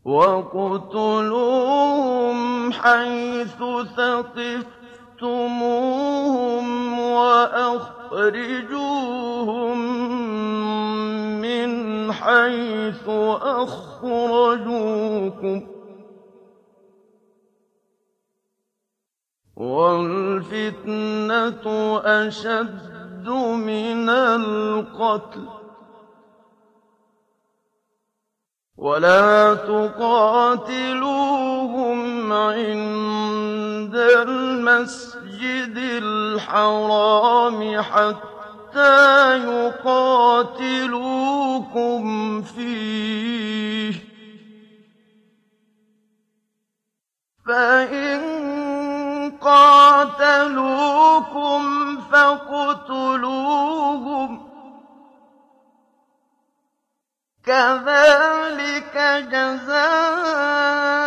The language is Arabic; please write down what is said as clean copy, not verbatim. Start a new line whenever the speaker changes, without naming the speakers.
وَاقْتُلُوهُمْ حَيْثُ ثَقِفْتُمُوهُمْ وَأَخْرِجُوهُم مِّنْ حَيْثُ أَخْرَجُوكُمْ ۚ وَالْفِتْنَةُ أَشَدُّ مِنَ الْقَتْلِ ۗ وَلَا تُقَاتِلُوهُمْ عِندَ الْمَسْجِدِ الْحَرَامِ حَتَّىٰ يُقَاتِلُوكُمْ فِيهِ ۖ فَإِن قَاتَلُوكُمْ فَاقْتُلُوهُمْ ۗ كَذَٰلِكَ جَزَاءُ